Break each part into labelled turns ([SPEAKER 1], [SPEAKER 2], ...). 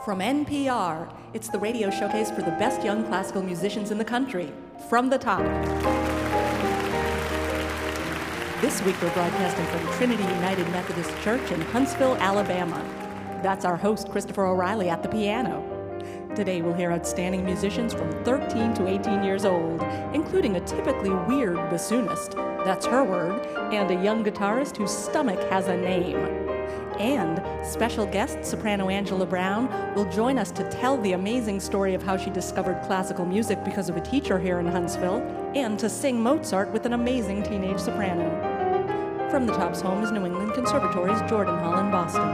[SPEAKER 1] From NPR, it's the radio showcase for the best young classical musicians in the country. From the Top. This week we're broadcasting from Trinity United Methodist Church in Huntsville, Alabama. That's our host, Christopher O'Reilly, at the piano. Today we'll hear outstanding musicians from 13 to 18 years old, including a typically weird bassoonist, that's her word, and a young guitarist whose stomach has a name. And special guest soprano Angela Brown will join us to tell the amazing story of how she discovered classical music because of a teacher here in Huntsville, and to sing Mozart with an amazing teenage soprano. From the Top's home is New England Conservatory's Jordan Hall in Boston.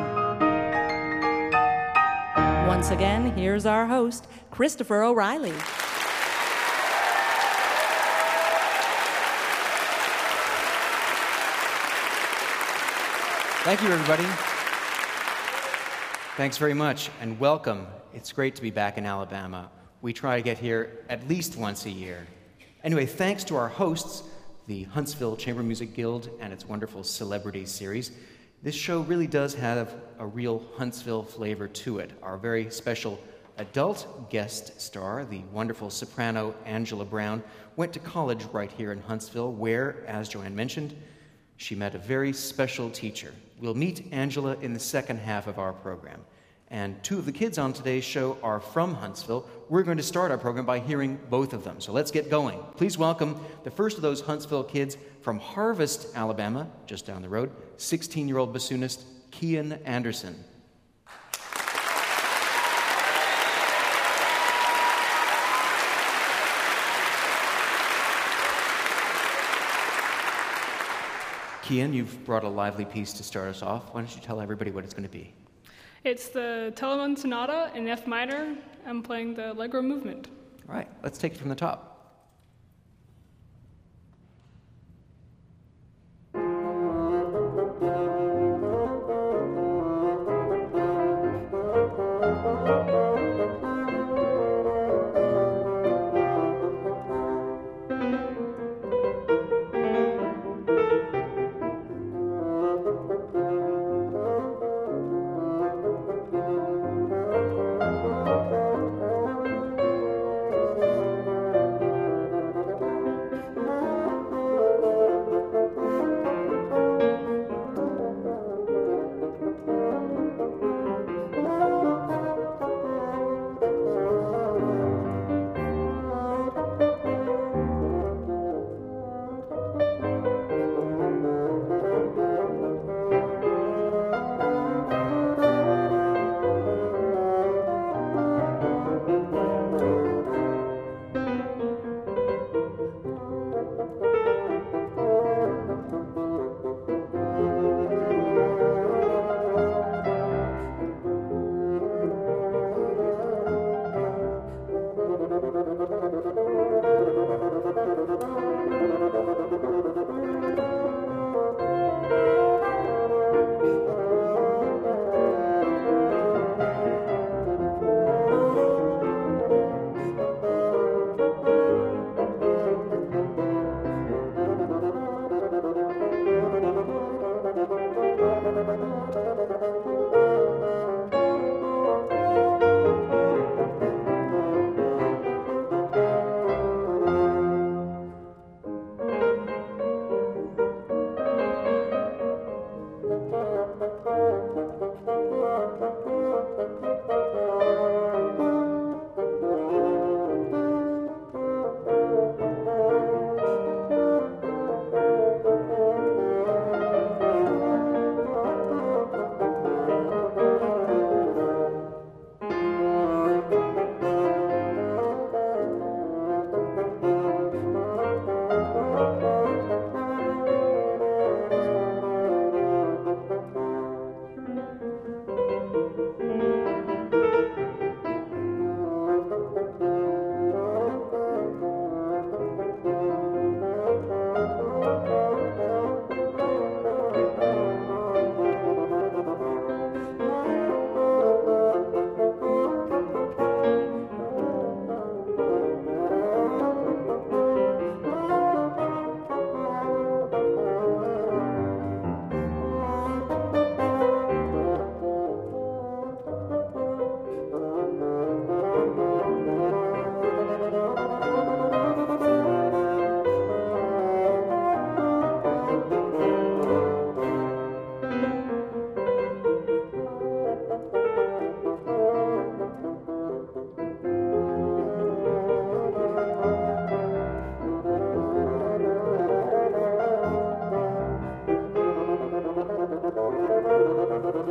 [SPEAKER 1] Once again, here's our host, Christopher O'Reilly.
[SPEAKER 2] Thank you, everybody. Thanks very much, and welcome. It's great to be back in Alabama. We try to get here at least once a year. Anyway, thanks to our hosts, the Huntsville Chamber Music Guild and its wonderful Celebrity Series. This show really does have a real Huntsville flavor to it. Our very special adult guest star, the wonderful soprano Angela Brown, went to college right here in Huntsville, where, as Joanne mentioned, she met a very special teacher. We'll meet Angela in the second half of our program. And two of the kids on today's show are from Huntsville. We're going to start our program by hearing both of them. So let's get going. Please welcome the first of those Huntsville kids from Harvest, Alabama, just down the road, 16-year-old bassoonist Kian Anderson. Kian, you've brought a lively piece to start us off. Why don't you tell everybody what it's going to be?
[SPEAKER 3] It's the Telemann Sonata in F minor. I'm playing the Allegro movement.
[SPEAKER 2] All right, let's take it from the top.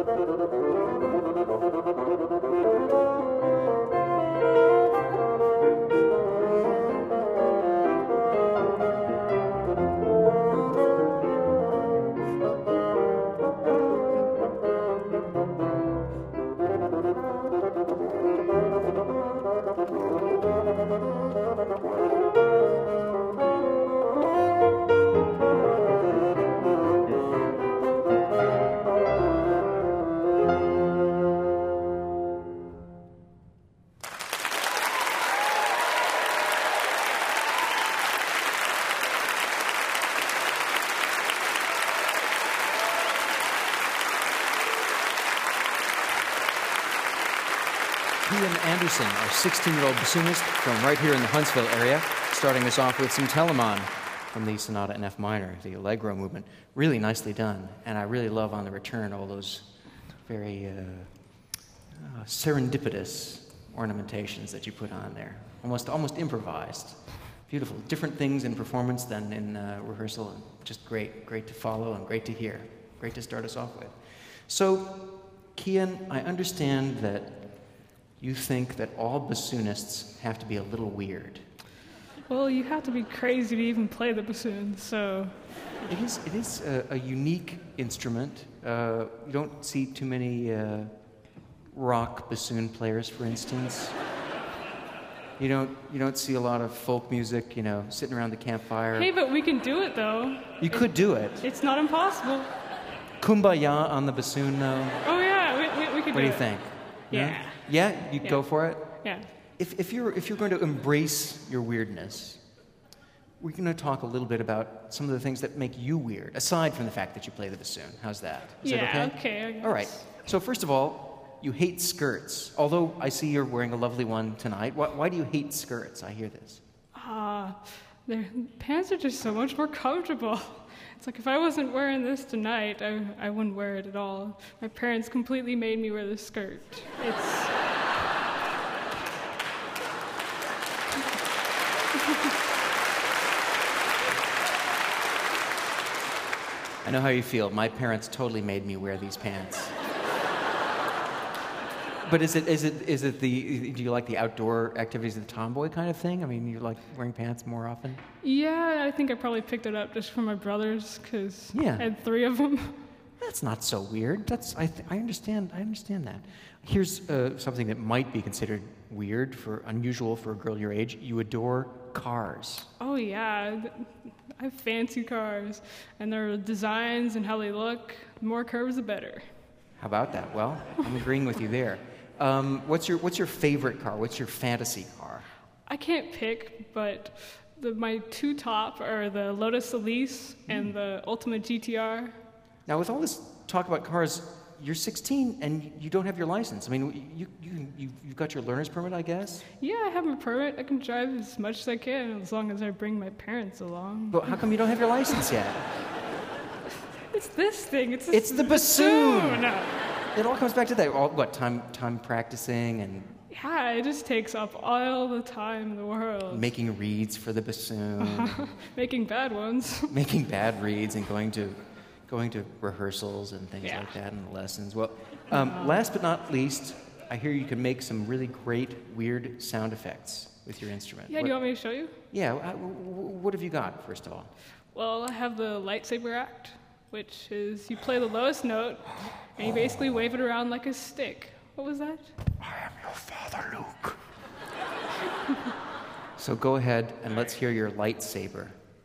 [SPEAKER 2] Kian Anderson, our 16-year-old bassoonist from right here in the Huntsville area, starting us off with some Telemann from the Sonata in F minor, the Allegro movement. Really nicely done, and I really love on the return all those very serendipitous ornamentations that you put on there, almost improvised. Beautiful, different things in performance than in rehearsal, and just great to follow and great to hear, great to start us off with. So, Kian, I understand that you think that all bassoonists have to be a little weird.
[SPEAKER 3] Well, you have to be crazy to even play the bassoon, so...
[SPEAKER 2] It is a unique instrument. You don't see too many rock bassoon players, for instance. You don't see a lot of folk music, sitting around the campfire.
[SPEAKER 3] Hey, but we can do it, though.
[SPEAKER 2] You could do it.
[SPEAKER 3] It's not impossible.
[SPEAKER 2] Kumbaya on the bassoon, though.
[SPEAKER 3] Oh, yeah, we could do it.
[SPEAKER 2] What do you think?
[SPEAKER 3] Yeah.
[SPEAKER 2] Yeah? You'd go for it?
[SPEAKER 3] Yeah.
[SPEAKER 2] If you're going to embrace your weirdness, we're going to talk a little bit about some of the things that make you weird, aside from the fact that you play the bassoon. How's that? Is that okay?
[SPEAKER 3] Okay, I guess.
[SPEAKER 2] All right. So first of all, you hate skirts. Although I see you're wearing a lovely one tonight. Why do you hate skirts? I hear this.
[SPEAKER 3] Their pants are just so much more comfortable. It's like if I wasn't wearing this tonight, I wouldn't wear it at all. My parents completely made me wear this skirt.
[SPEAKER 2] I know how you feel. My parents totally made me wear these pants. But do you like the outdoor activities of the tomboy kind of thing? I mean, you like wearing pants more often?
[SPEAKER 3] Yeah, I think I probably picked it up just from my brothers because
[SPEAKER 2] Yeah.
[SPEAKER 3] I had 3 of them.
[SPEAKER 2] That's not so weird. I understand that. Here's something that might be considered weird, unusual for a girl your age. You adore cars.
[SPEAKER 3] Oh yeah, I have fancy cars, and their designs and how they look. The more curves, the better.
[SPEAKER 2] How about that? Well, I'm agreeing with you there. What's your favorite car? What's your fantasy car?
[SPEAKER 3] I can't pick, but my 2 top are the Lotus Elise and the Ultima GTR.
[SPEAKER 2] Now, with all this talk about cars, you're 16 and you don't have your license. I mean, you've got your learner's permit, I guess?
[SPEAKER 3] Yeah, I have my permit. I can drive as much as I can, as long as I bring my parents along.
[SPEAKER 2] But how come you don't have your license yet?
[SPEAKER 3] It's this thing.
[SPEAKER 2] It's the bassoon.
[SPEAKER 3] No.
[SPEAKER 2] It all comes back to that. Time practicing and
[SPEAKER 3] Yeah, it just takes up all the time in the world.
[SPEAKER 2] making reeds for the bassoon,
[SPEAKER 3] Making bad ones.
[SPEAKER 2] making bad reeds, and going to rehearsals and things like that and lessons. Well, last but not least, I hear you can make some really great weird sound effects with your instrument.
[SPEAKER 3] Yeah, do you want me to show you?
[SPEAKER 2] Yeah. What have you got, first of all?
[SPEAKER 3] Well, I have the lightsaber act, which is you play the lowest note, and you basically wave it around like a stick. What was that?
[SPEAKER 2] I am your father, Luke. So go ahead and let's hear your lightsaber.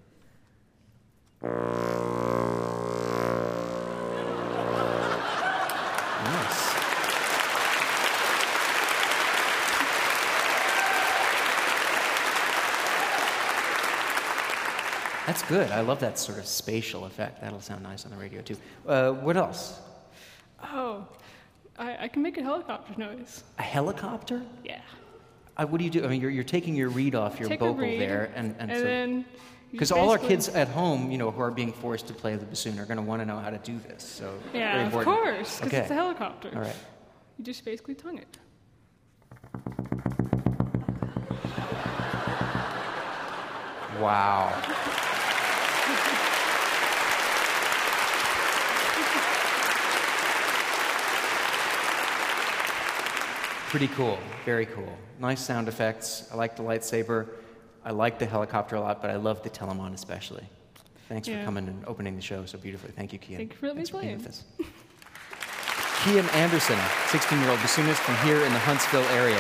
[SPEAKER 2] Nice. That's good. I love that sort of spatial effect. That'll sound nice on the radio, too. What else?
[SPEAKER 3] Oh, I can make a helicopter noise.
[SPEAKER 2] A helicopter?
[SPEAKER 3] Yeah.
[SPEAKER 2] What do you do? I mean, you're taking your reed off your
[SPEAKER 3] Take
[SPEAKER 2] vocal
[SPEAKER 3] a reed,
[SPEAKER 2] there,
[SPEAKER 3] and
[SPEAKER 2] so,
[SPEAKER 3] then
[SPEAKER 2] because all our kids at home, who are being forced to play the bassoon, are going to want to know how to do this. So very
[SPEAKER 3] yeah, of
[SPEAKER 2] important.
[SPEAKER 3] course, because it's a helicopter.
[SPEAKER 2] All right.
[SPEAKER 3] You just basically tongue it.
[SPEAKER 2] Wow. Pretty cool, very cool. Nice sound effects. I like the lightsaber. I like the helicopter a lot, but I love the Telemon especially. Thanks for coming and opening the show so beautifully. Thank you, Kian.
[SPEAKER 3] Thank you for letting me play.
[SPEAKER 2] Being with us. Kian Anderson, 16-year-old bassoonist from here in the Huntsville area.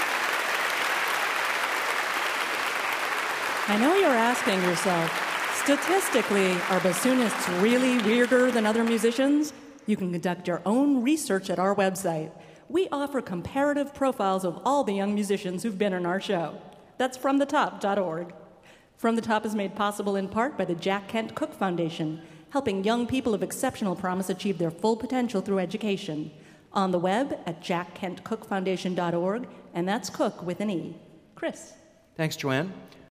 [SPEAKER 1] I know you're asking yourself, statistically, are bassoonists really weirder than other musicians? You can conduct your own research at our website. We offer comparative profiles of all the young musicians who've been on our show. That's fromthetop.org. From the Top is made possible in part by the Jack Kent Cooke Foundation, helping young people of exceptional promise achieve their full potential through education. On the web at jackkentcookefoundation.org, and that's Cook with an E. Chris.
[SPEAKER 2] Thanks, Joanne.